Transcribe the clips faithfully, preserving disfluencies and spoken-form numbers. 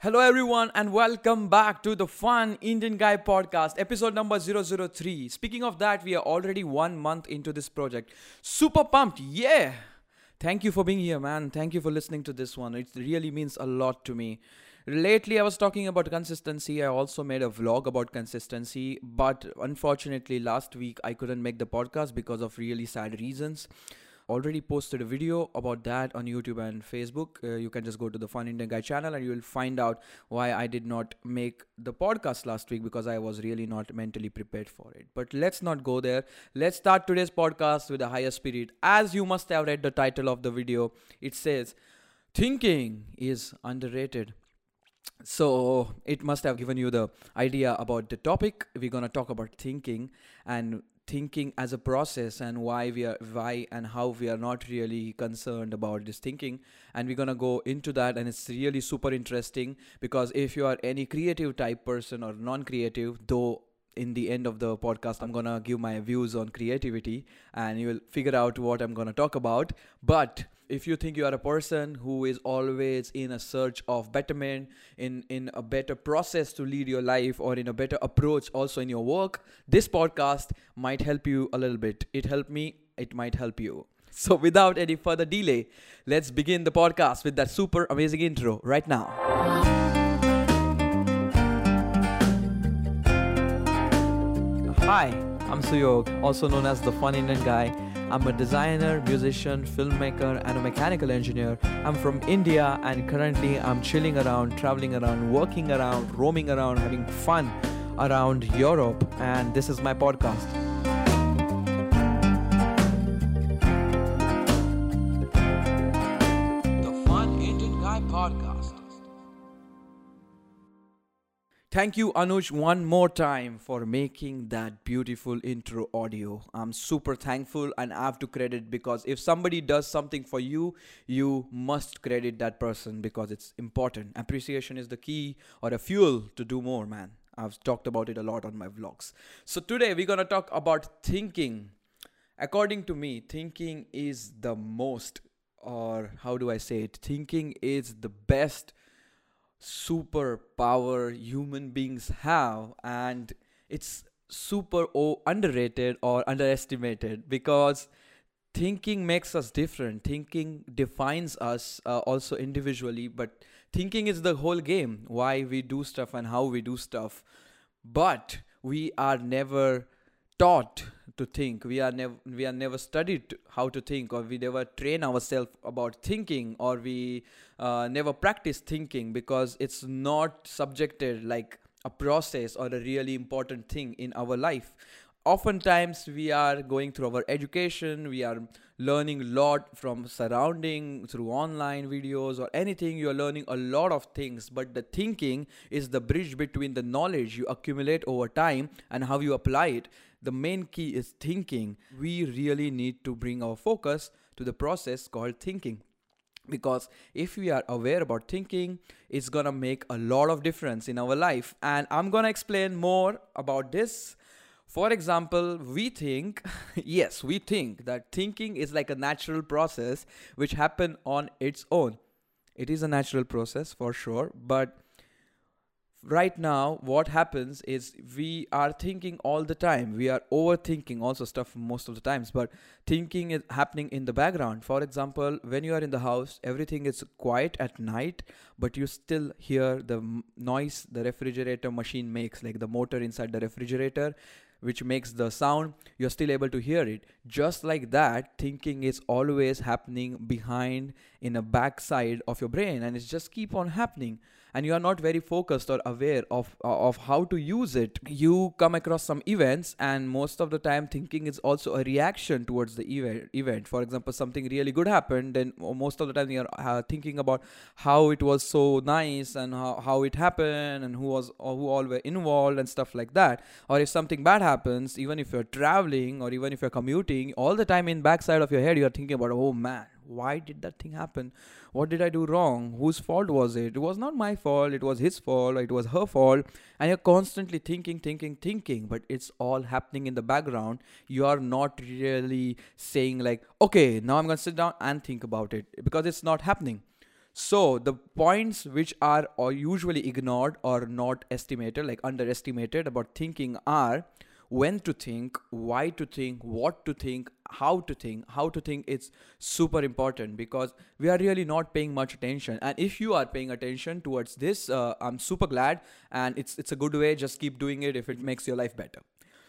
Hello, everyone, and welcome back to the Fun Indian Guy podcast, episode number zero zero three. Speaking of that, we are already one month into this project. Super pumped, yeah! Thank you for being here, man. Thank you for listening to this one. It really means a lot to me. Lately, I was talking about consistency. I also made a vlog about consistency, but unfortunately, last week I couldn't make the podcast because of really sad reasons. Already posted a video about that on YouTube and Facebook. Uh, you can just go to the Fun Indian Guy channel and you will find out why I did not make the podcast last week, because I was really not mentally prepared for it. But let's not go there. Let's start today's podcast with a higher spirit. As you must have read the title of the video, it says, "Thinking is underrated." So it must have given you the idea about the topic. We're going to talk about thinking and thinking as a process, and why we are why and how we are not really concerned about this thinking, and we're going to go into that. And it's really super interesting, because if you are any creative type person or non-creative, though in the end of the podcast I'm going to give my views on creativity and you will figure out what I'm going to talk about. But if you think you are a person who is always in a search of betterment, in, in a better process to lead your life, or in a better approach also in your work, this podcast might help you a little bit. It helped me, it might help you. So without any further delay, let's begin the podcast with that super amazing intro right now. Hi, I'm Suyog, also known as the Fun Indian Guy. I'm a designer, musician, filmmaker, and a mechanical engineer. I'm from India, and currently I'm chilling around, traveling around, working around, roaming around, having fun around Europe, and this is my podcast. The Fun Indian Guy podcast. Thank you, Anuj, one more time for making that beautiful intro audio. I'm super thankful, and I have to credit, because if somebody does something for you, you must credit that person, because it's important. Appreciation is the key, or a fuel to do more, man. I've talked about it a lot on my vlogs. So today we're going to talk about thinking. According to me, thinking is the most, or how do I say it? Thinking is the best superpower human beings have, and it's super o- underrated or underestimated, because thinking makes us different. Thinking defines us uh, also individually, but thinking is the whole game, why we do stuff and how we do stuff. But we are never taught to think. We are never we are never studied how to think, or we never train ourselves about thinking, or we uh, never practice thinking, because it's not subjected like a process or a really important thing in our life. Oftentimes we are going through our education, we are learning a lot from surrounding, through online videos or anything. You are learning a lot of things, but the thinking is the bridge between the knowledge you accumulate over time and how you apply it. The main key is thinking. We really need to bring our focus to the process called thinking, because if we are aware about thinking, it's gonna make a lot of difference in our life. And I'm gonna explain more about this. For example, we think, yes, we think that thinking is like a natural process which happen on its own. It is a natural process for sure, but right now what happens is we are thinking all the time. We are overthinking also stuff most of the times, but thinking is happening in the background. For example, when you are in the house, everything is quiet at night, but you still hear the m- noise the refrigerator machine makes, like the motor inside the refrigerator, which makes the sound. You're still able to hear it. Just like that, thinking is always happening behind, in a backside of your brain, and it's just keep on happening, and you are not very focused or aware of uh, of how to use it. You come across some events, and most of the time thinking is also a reaction towards the event event For example, something really good happened, then most of the time you are uh, thinking about how it was so nice, and how, how it happened, and who was or who all were involved and stuff like that. Or if something bad happens, even if you're traveling or even if you're commuting, all the time in backside of your head you're thinking about, oh man, why did that thing happen? What did I do wrong? Whose fault was it? It was not my fault. It was his fault. It was her fault. And you're constantly thinking, thinking, thinking. But it's all happening in the background. You are not really saying like, okay, now I'm going to sit down and think about it. Because it's not happening. So the points which are or usually ignored or not estimated, like underestimated about thinking are when to think, why to think, what to think, how to think. How to think is super important because we are really not paying much attention. And if you are paying attention towards this, uh, I'm super glad, and it's it's a good way. Just keep doing it if it makes your life better.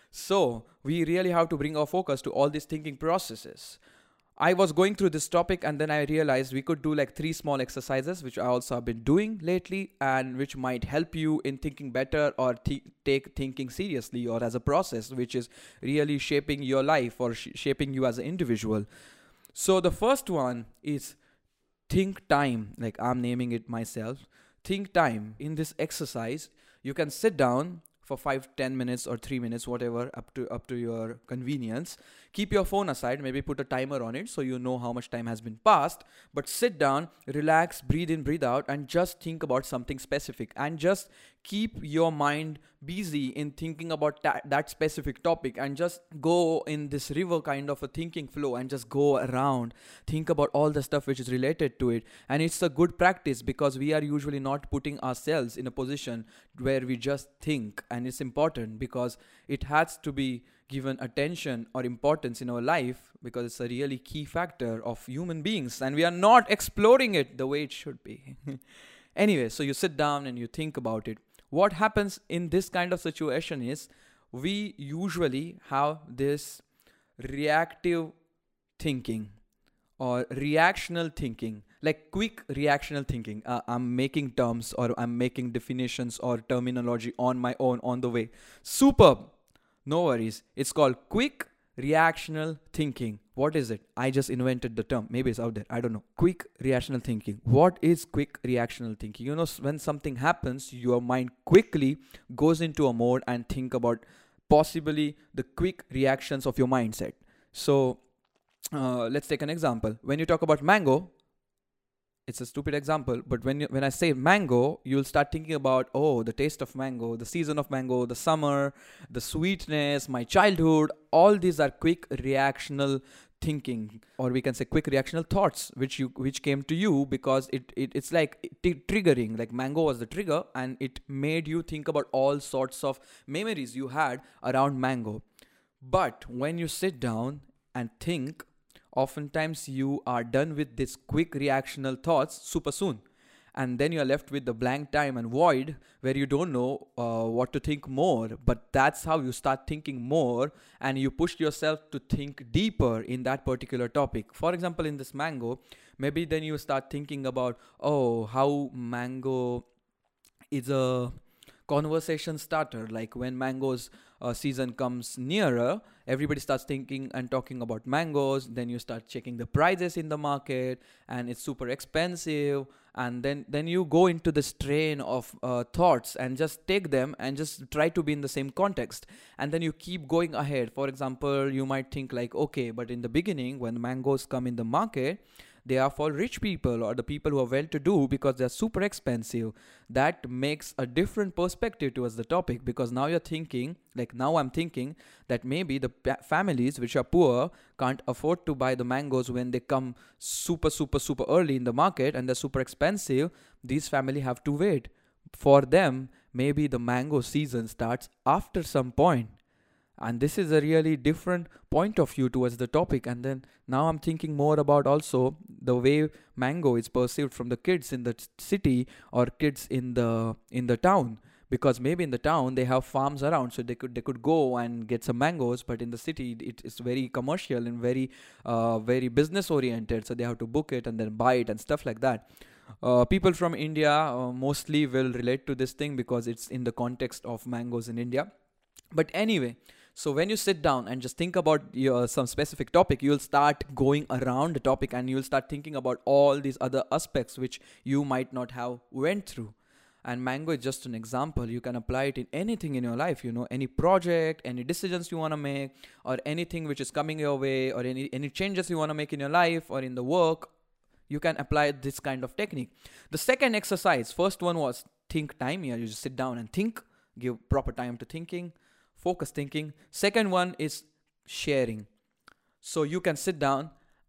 So we really have to bring our focus to all these thinking processes. I was going through this topic and then I realized we could do like three small exercises, which I also have been doing lately and which might help you in thinking better or th- take thinking seriously or as a process, which is really shaping your life or sh- shaping you as an individual. So the first one is think time, like I'm naming it myself. Think time. In this exercise, you can sit down for five, ten minutes or three minutes, whatever, up to up to your convenience. Keep your phone aside, maybe put a timer on it so you know how much time has been passed. But sit down, relax, breathe in, breathe out, and just think about something specific. And just keep your mind busy in thinking about that, that specific topic, and just go in this river kind of a thinking flow and just go around. Think about all the stuff which is related to it. And it's a good practice because we are usually not putting ourselves in a position where we just think. And it's important because it has to be given attention or importance in our life because it's a really key factor of human beings and we are not exploring it the way it should be. Anyway, so you sit down and you think about it. What happens in this kind of situation is we usually have this reactive thinking or reactional thinking, like quick reactional thinking. Uh, I'm making terms or I'm making definitions or terminology on my own on the way. Superb. No worries. It's called quick reactional thinking. What is it? I just invented the term. Maybe it's out there. I don't know. Quick reactional thinking. What is quick reactional thinking? You know, when something happens, your mind quickly goes into a mode and think about possibly the quick reactions of your mindset. So uh, let's take an example. When you talk about mango, it's a stupid example, but when you, when I say mango, you'll start thinking about, oh, the taste of mango, the season of mango, the summer, the sweetness, my childhood. All these are quick reactional thinking, or we can say quick reactional thoughts, which you which came to you because it, it it's like t- triggering. Like mango was the trigger, and it made you think about all sorts of memories you had around mango. But when you sit down and think, oftentimes you are done with this quick reactional thoughts super soon, and then you're left with the blank time and void where you don't know uh, what to think more. But that's how you start thinking more, and you push yourself to think deeper in that particular topic. For example, in this mango, maybe then you start thinking about, oh, how mango is a conversation starter. Like when mangoes uh, season comes nearer, everybody starts thinking and talking about mangoes. Then you start checking the prices in the market, and it's super expensive. And then then you go into this train of uh, thoughts and just take them and just try to be in the same context. And then you keep going ahead. For example, you might think like, okay, but in the beginning when mangoes come in the market, they are for rich people or the people who are well to do because they're super expensive. That makes a different perspective towards the topic, because now you're thinking, like now I'm thinking that maybe the pa- families which are poor can't afford to buy the mangoes when they come super, super, super early in the market and they're super expensive. These family have to wait. For them, maybe the mango season starts after some point. And this is a really different point of view towards the topic. And then now I'm thinking more about also the way mango is perceived from the kids in the t- city or kids in the in the town, because maybe in the town they have farms around, so they could they could go and get some mangoes. But in the city it is very commercial and very uh, very business oriented, so they have to book it and then buy it and stuff like that. Uh, people from India uh, mostly will relate to this thing because it's in the context of mangoes in India. But anyway, so when you sit down and just think about your, some specific topic, you'll start going around the topic and you'll start thinking about all these other aspects which you might not have went through. And mango is just an example. You can apply it in anything in your life, you know, any project, any decisions you want to make, or anything which is coming your way, or any, any changes you want to make in your life or in the work. You can apply this kind of technique. The second exercise, first one was think time. Here you just sit down and think, give proper time to thinking, focus thinking. Second one is sharing. So you can sit down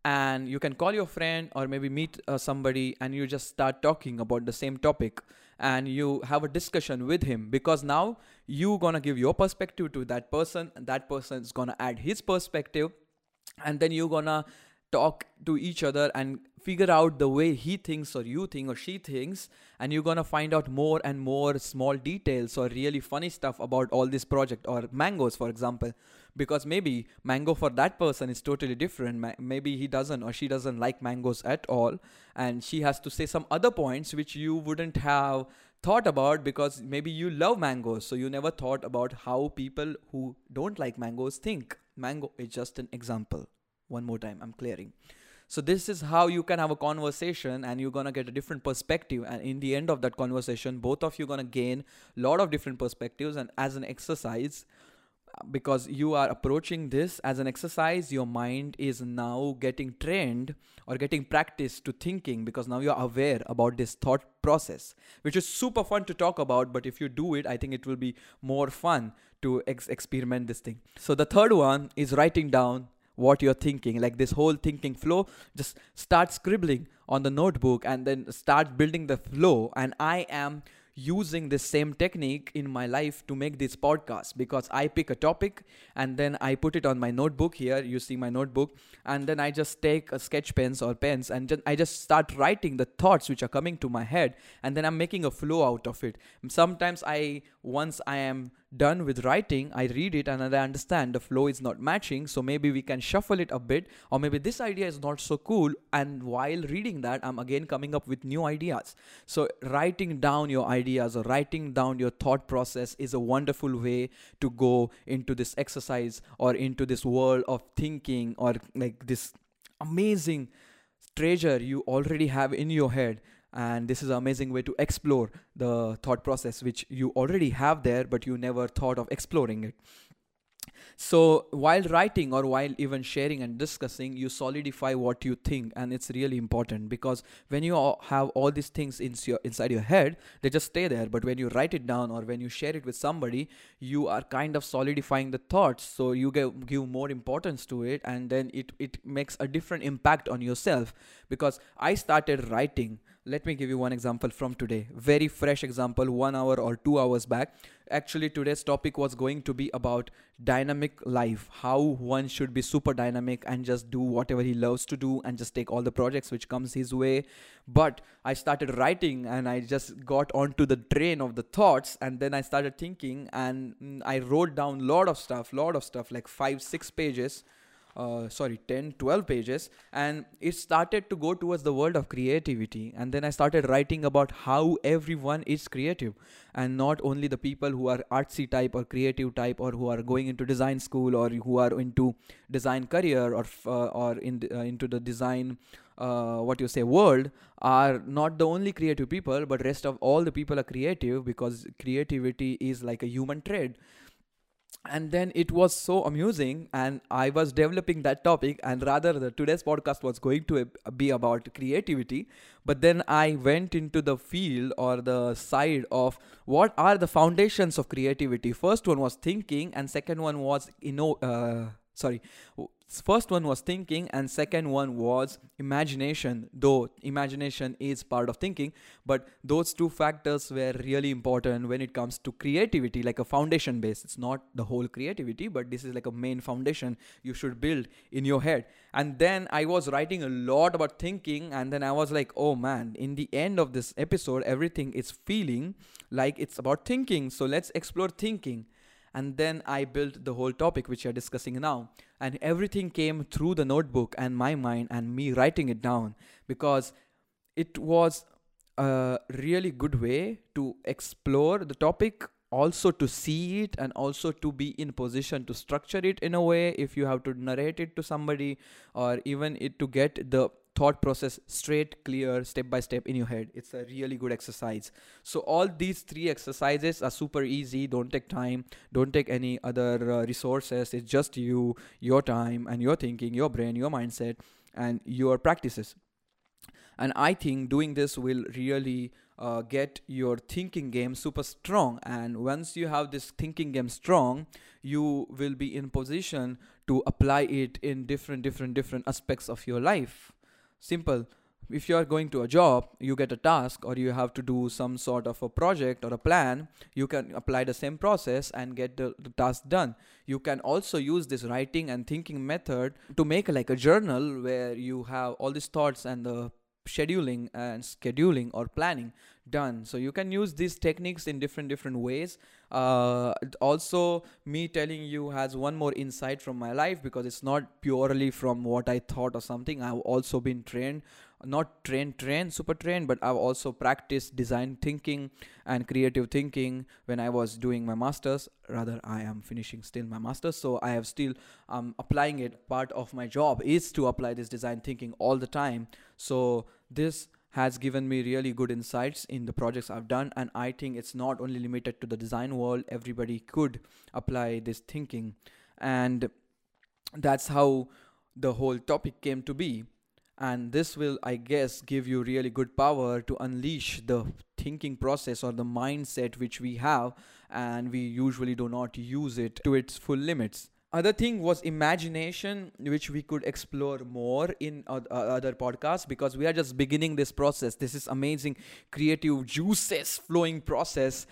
and you can call your friend or maybe meet uh, somebody, and you just start talking about the same topic, and you have a discussion with him, because now you gonna give your perspective to that person, and that person is gonna add his perspective, and then you're gonna talk to each other and figure out the way he thinks or you think or she thinks, and you're gonna find out more and more small details or really funny stuff about all this project, or mangoes for example, because maybe mango for that person is totally different. Ma- maybe he doesn't or she doesn't like mangoes at all, and she has to say some other points which you wouldn't have thought about, because maybe you love mangoes, so you never thought about how people who don't like mangoes think. Mango is just an example. One more time, I'm clearing. So this is how you can have a conversation, and you're gonna get a different perspective, and in the end of that conversation both of you gonna gain a lot of different perspectives. And as an exercise, because you are approaching this as an exercise, your mind is now getting trained or getting practice to thinking, because now you're aware about this thought process, which is super fun to talk about. But if you do it, I think it will be more fun to ex- experiment this thing. So the third one is writing down what you're thinking, like this whole thinking flow. Just start scribbling on the notebook and then start building the flow. And I am using this same technique in my life to make this podcast, because I pick a topic and then I put it on my notebook. Here you see my notebook, and then I just take a sketch pens or pens, and just, I just start writing the thoughts which are coming to my head, and then I'm making a flow out of it. Sometimes I once I am done with writing, I read it and I understand the flow is not matching, so maybe we can shuffle it a bit, or maybe this idea is not so cool, and while reading that I'm again coming up with new ideas. So writing down your ideas or writing down your thought process is a wonderful way to go into this exercise or into this world of thinking, or like this amazing treasure you already have in your head. And this is an amazing way to explore the thought process which you already have there, but you never thought of exploring it. So while writing or while even sharing and discussing, you solidify what you think, and it's really important, because when you all have all these things in your, inside your head, they just stay there. But when you write it down or when you share it with somebody, you are kind of solidifying the thoughts, so you give, give more importance to it, and then it, it makes a different impact on yourself. Because I started writing, let me give you one example from today, very fresh example, one hour or two hours back. Actually today's topic was going to be about dynamic life, how one should be super dynamic and just do whatever he loves to do and just take all the projects which comes his way. But I started writing and I just got onto the train of the thoughts, and then I started thinking, and mm, I wrote down a lot of stuff lot of stuff like five six pages, uh, sorry ten twelve pages, and it started to go towards the world of creativity. And then I started writing about how everyone is creative, and not only the people who are artsy type or creative type, or who are going into design school, or who are into design career, or f- uh, or in the, uh, into the design uh, what you say world, are not the only creative people, but rest of all the people are creative, because creativity is like a human trait. And then it was so amusing, and I was developing that topic, and rather the today's podcast was going to be about creativity. But then I went into the field or the side of what are the foundations of creativity. First one was thinking, and second one was you know uh, sorry first one was thinking and second one was imagination, though imagination is part of thinking. But those two factors were really important when it comes to creativity, like a foundation base. It's not the whole creativity, but this is like a main foundation you should build in your head. And then I was writing a lot about thinking, and then I was like, oh man, in the end of this episode everything is feeling like it's about thinking, so let's explore thinking. And then I built the whole topic which we are discussing now, and everything came through the notebook and my mind and me writing it down, because it was a really good way to explore the topic, also to see it, and also to be in position to structure it in a way if you have to narrate it to somebody, or even it to get the thought process straight, clear, step by step in your head. It's a really good exercise. So all these three exercises are super easy, don't take time, don't take any other uh, resources. It's just you, your time, and your thinking, your brain, your mindset, and your practices. And I think doing this will really uh, get your thinking game super strong. And once you have this thinking game strong, you will be in position to apply it in different different different aspects of your life. Simple. If you are going to a job, you get a task or you have to do some sort of a project or a plan, you can apply the same process and get the, the task done. You can also use this writing and thinking method to make like a journal where you have all these thoughts and the scheduling and scheduling or planning done. So you can use these techniques in different different ways. Uh, also, me telling you has one more insight from my life, because it's not purely from what I thought or something. I've also been trained, not trained trained super trained, but I've also practiced design thinking and creative thinking when I was doing my masters. Rather, I am finishing still my masters, so I have still um, applying it. Part of my job is to apply this design thinking all the time. So this has given me really good insights in the projects I've done, and I think it's not only limited to the design world. Everybody could apply this thinking, and that's how the whole topic came to be. And this will, I guess, give you really good power to unleash the thinking process or the mindset which we have, and we usually do not use it to its full limits. Other thing was imagination, which we could explore more in uh, other podcasts, because we are just beginning this process. This is amazing, creative juices flowing process.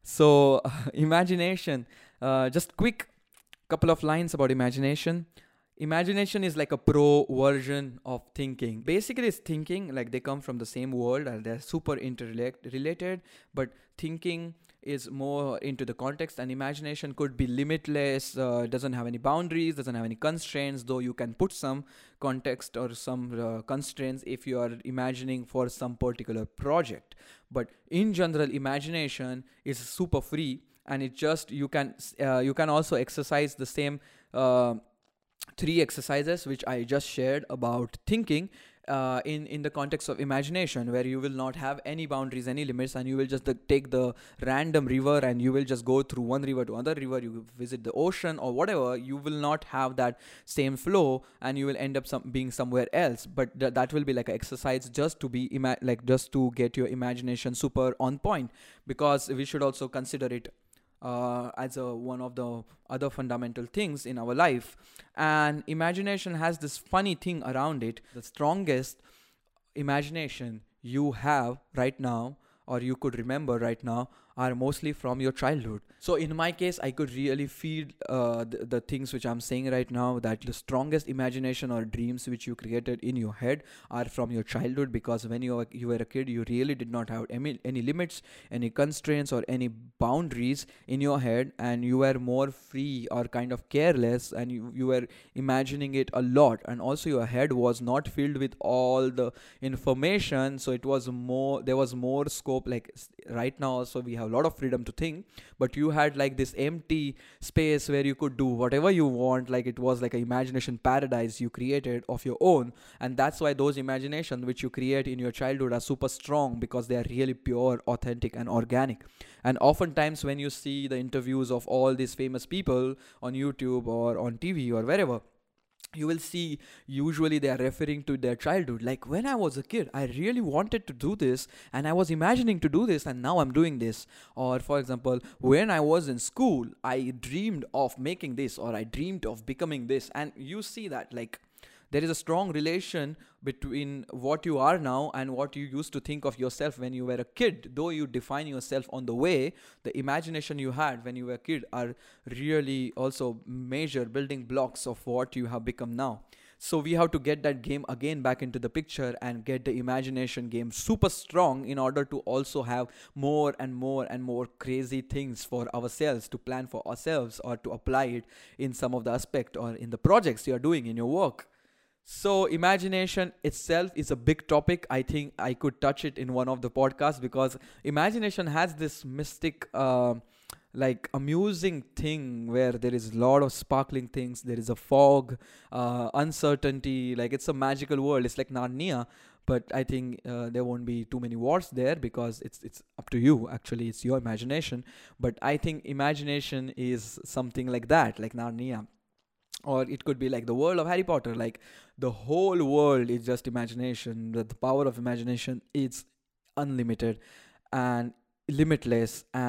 So uh, imagination, uh, just quick couple of lines about imagination. Imagination is like a pro version of thinking. Basically, it's thinking, like they come from the same world and they're super interrelated, but thinking is more into the context, and imagination could be limitless, uh, doesn't have any boundaries, doesn't have any constraints, though you can put some context or some uh, constraints if you are imagining for some particular project. But in general, imagination is super free, and it just, you can uh, you can also exercise the same uh, three exercises which I just shared about thinking uh, in in the context of imagination, where you will not have any boundaries, any limits, and you will just the, take the random river and you will just go through one river to another river. You visit the ocean or whatever. You will not have that same flow, and you will end up some, being somewhere else. But th- that will be like an exercise just to be ima- like just to get your imagination super on point, because we should also consider it uh, as a one of the other fundamental things in our life. And imagination has this funny thing around it. The strongest imagination you have right now, or you could remember right now, are mostly from your childhood. So in my case, I could really feel uh, the, the things which I'm saying right now, that the strongest imagination or dreams which you created in your head are from your childhood, because when you were, you were a kid, you really did not have any, any limits, any constraints or any boundaries in your head, and you were more free or kind of careless, and you, you were imagining it a lot. And also your head was not filled with all the information, so it was more, there was more scope. Like right now also we have a lot of freedom to think, but you had like this empty space where you could do whatever you want. Like it was like an imagination paradise you created of your own. And that's why those imaginations which you create in your childhood are super strong, because they are really pure, authentic and organic. And oftentimes when you see the interviews of all these famous people on YouTube or on T V or wherever, you will see usually they are referring to their childhood. Like, when I was a kid, I really wanted to do this and I was imagining to do this, and now I'm doing this. Or for example, when I was in school, I dreamed of making this, or I dreamed of becoming this. And you see that like there is a strong relation between what you are now and what you used to think of yourself when you were a kid. Though you define yourself on the way, the imagination you had when you were a kid are really also major building blocks of what you have become now. So we have to get that game again back into the picture and get the imagination game super strong, in order to also have more and more and more crazy things for ourselves, to plan for ourselves, or to apply it in some of the aspect or in the projects you are doing in your work. So imagination itself is a big topic. I think I could touch it in one of the podcasts, because imagination has this mystic, uh, like amusing thing where there is a lot of sparkling things. There is a fog, uh, uncertainty. Like it's a magical world. It's like Narnia. But I think uh, there won't be too many wars there, because it's it's up to you. Actually, it's your imagination. But I think imagination is something like that, like Narnia. Or it could be like the world of Harry Potter. Like the whole world is just imagination. The, the power of imagination is unlimited and limitless, and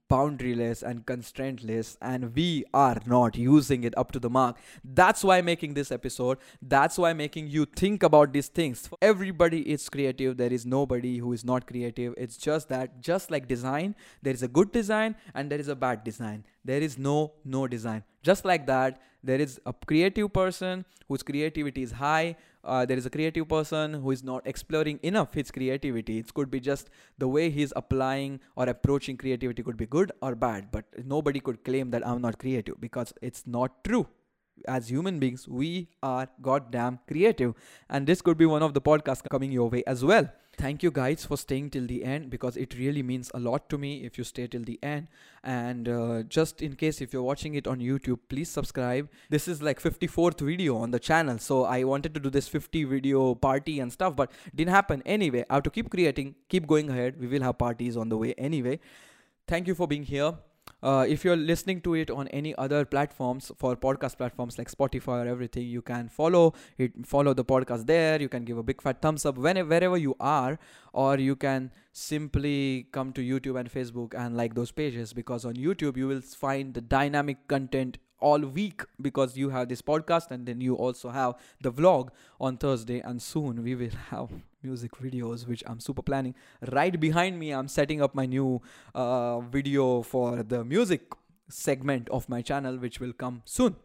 boundaryless and constraintless, and we are not using it up to the mark. That's why making this episode, that's why making you think about these things. Everybody is creative. There is nobody who is not creative. It's just that, just like design, there is a good design and there is a bad design. There is no no design. Just like that, there is a creative person whose creativity is high. Uh, there is a creative person who is not exploring enough his creativity. It could be just the way he's applying or approaching creativity could be good or bad, but nobody could claim that I'm not creative, because it's not true. As human beings, we are goddamn creative, and this could be one of the podcasts coming your way as well. Thank you guys for staying till the end, because it really means a lot to me if you stay till the end. And uh, just in case if you're watching it on YouTube, please subscribe. This is like fifty-fourth video on the channel, so I wanted to do this fifty video party and stuff, but didn't happen. Anyway, I have to keep creating, keep going ahead. We will have parties on the way anyway. Thank you for being here. Uh, if you're listening to it on any other platforms, for podcast platforms like Spotify or everything, you can follow it, follow the podcast there. You can give a big fat thumbs up whenever, wherever you are, or you can simply come to YouTube and Facebook and like those pages, because on YouTube you will find the dynamic content all week, because you have this podcast and then you also have the vlog on Thursday, and soon we will have music videos, which I'm super planning. Right behind me, I'm setting up my new uh, video for the music segment of my channel, which will come soon.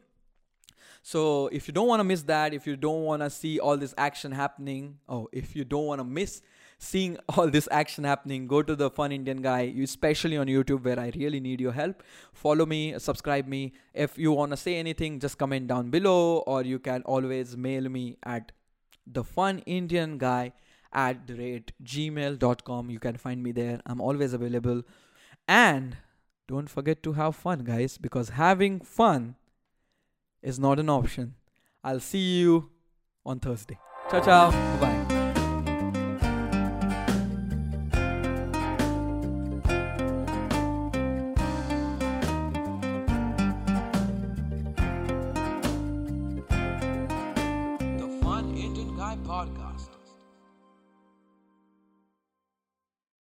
So if you don't want to miss that, if you don't want to see all this action happening, oh, if you don't want to miss seeing all this action happening, go to the Fun Indian Guy, especially on YouTube, where I really need your help. Follow me, subscribe me. If you want to say anything, just comment down below, or you can always mail me at the Fun Indian Guy at the rate gmail dot com. You can find me there. I'm always available. And don't forget to have fun, guys, because having fun is not an option. I'll see you on Thursday. Ciao, ciao. Bye-bye. The Fun Indian Guy Podcast.